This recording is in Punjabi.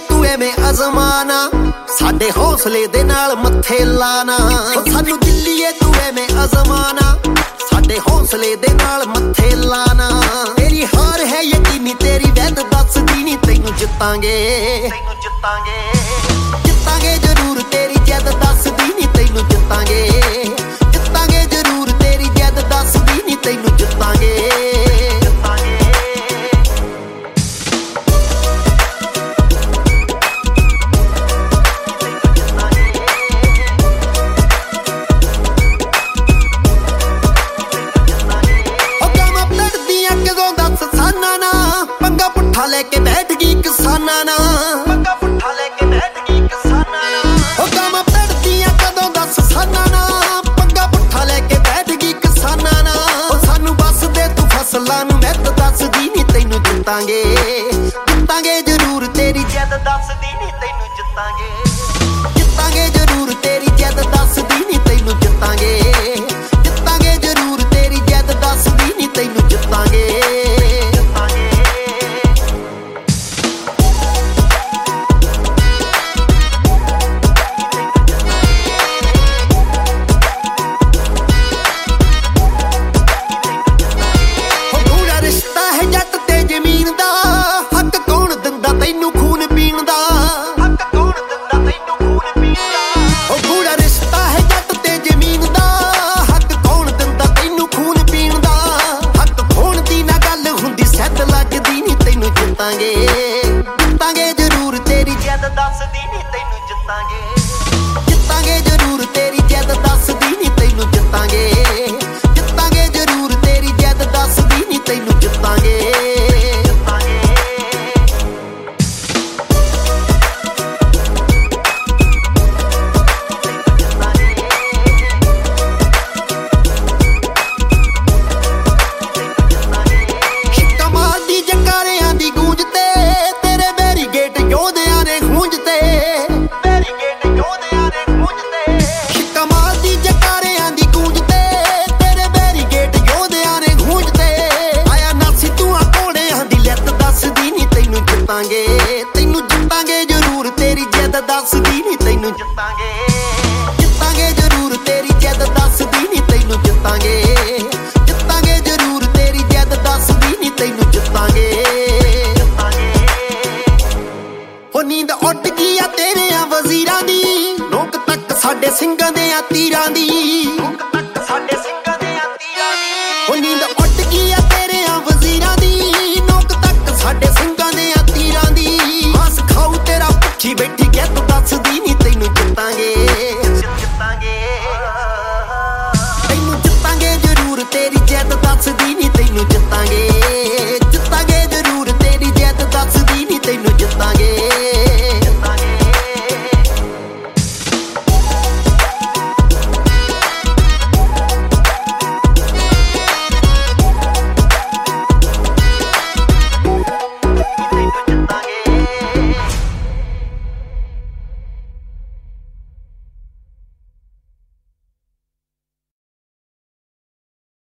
ਤੂੰ ਐਵੇਂ ਅਜ਼ਮਾਨਾ ਸਾਡੇ ਹੌਸਲੇ ਦੇ ਨਾਲ ਮੱਥੇ ਲਾਣਾ ਸਾਨੂੰ ਦਿੱਲੀਏ ਤੂੰ ਐਵੇਂ ਅਜ਼ਮਾਨਾ ਸਾਡੇ ਹੌਸਲੇ ਦੇ ਨਾਲ ਮੱਥੇ ਲਾਣਾ ਤੇਰੀ ਹਾਰ ਹੈ ਯਕੀਨੀ ਤੇਰੀ ਵੈਦ ਦੱਸਦੀ ਨਹੀਂ ਤੈਨੂੰ ਜਿੱਤਾਂਗੇ ਜਿੱਤਾਂਗੇ ਜ਼ਰੂਰ ਤੇਰੀ ਜਿੱਦ ਦੱਸਦੀ ਨਹੀਂ ਤੈਨੂੰ ਜਿੱਤਾਂਗੇ ਜ਼ਰੂਰ ਤੇਰੀ ਜਿੱਦ ਦੱਸਦੀ ਨਹੀਂ ਤੈਨੂੰ ਜਿੱਤਾਂਗੇ ਲੈ ਕੇ ਬੈਠ ਗਈ ਕਿਸਾਨਾਂ ਨਾਲ ਪੰਗਾ ਪੁੱਠਾ ਲੈ ਕੇ ਬੈਠ ਗਈ ਕਿਸਾਨਾਂ ਨਾਲ ਉਹ ਕੰਮ ਪੜਦੀਆਂ ਕਦੋਂ ਦੱਸ ਸਾਨਾਂ ਨਾਲ ਪੰਗਾ ਪੁੱਠਾ ਲੈ ਕੇ ਬੈਠ ਗਈ ਕਿਸਾਨਾਂ ਨਾਲ ਉਹ ਸਾਨੂੰ ਬਸ ਦੇ ਤੂੰ ਫਸਲਾਂ ਨੂੰ ਮਿਹਨਤ ਦੱਸਦੀ ਨਹੀਂ ਤੈਨੂੰ ਜਿੱਤਾਂਗੇ ਜ਼ਰੂਰ ਤੇਰੀ ਜਿੱਦ ਦੱਸਦੀ ਨਹੀਂ ਤੈਨੂੰ ਜਿੱਤਾਂਗੇ ਜ਼ਰੂਰ ਤੇਰੀ ਜਿੱਦ ਦੱਸਦੀ ਨਹੀਂ ਤੈਨੂੰ ਜਿੱਤਾਂਗੇ ਜ਼ਰੂਰ ਤੇਰੀ ਜਿੱਦ ਦੱਸਦੀ ਨਹੀਂ ਤੈਨੂੰ ਜਿੱਤਾਂਗੇ ਜਿੱਤਾਂਗੇ ਜ਼ਰੂਰ ਤੇਰੀ ਜਿੱਦ ਦੱਸਦੀ ਨਹੀਂ ਤੈਨੂੰ ਜਿੱਤਾਂਗੇ ਜ਼ਰੂਰ ਤੇਰੀ ਜਿੱਦ ਦੱਸਦੀ ਨਹੀਂ ਤੈਨੂੰ ਜਿੱਤਾਂਗੇ ਜ਼ਰੂਰ ਤੇਰੀ ਜਿੱਦ ਦੱਸਦੀ ਨਹੀਂ ਤੈਨੂੰ ਜਿੱਤਾਂਗੇ ਤੈਨੂੰ ਜਿੱਤਾਂਗੇ ਜ਼ਰੂਰ ਤੇਰੀ ਜਿੱਦ ਦੱਸਦੀ ਨਹੀਂ ਤੈਨੂੰ ਜਿੱਤਾਂਗੇ ਜ਼ਰੂਰ ਤੇਰੀ ਜਿੱਦ ਦੱਸਦੀ ਨਹੀਂ ਤੈਨੂੰ ਜਿੱਤਾਂਗੇ ਜ਼ਰੂਰ ਤੇਰੀ ਜਿੱਦ ਦੱਸਦੀ ਨਹੀਂ ਤੈਨੂੰ ਜਿੱਤਾਂਗੇ ਹੋ ਨੀਂਦ ਉੱਡ ਗਈ ਆ ਤੇਰੇ ਆ ਵਜ਼ੀਰਾਂ ਦੀ ਨੋਕ ਤੱਕ ਸਾਡੇ ਸਿੰਘਾਂ ਦੇ ਆ ਤੀਰਾਂ ਦੀ ਹੋ ਨੀਂਦ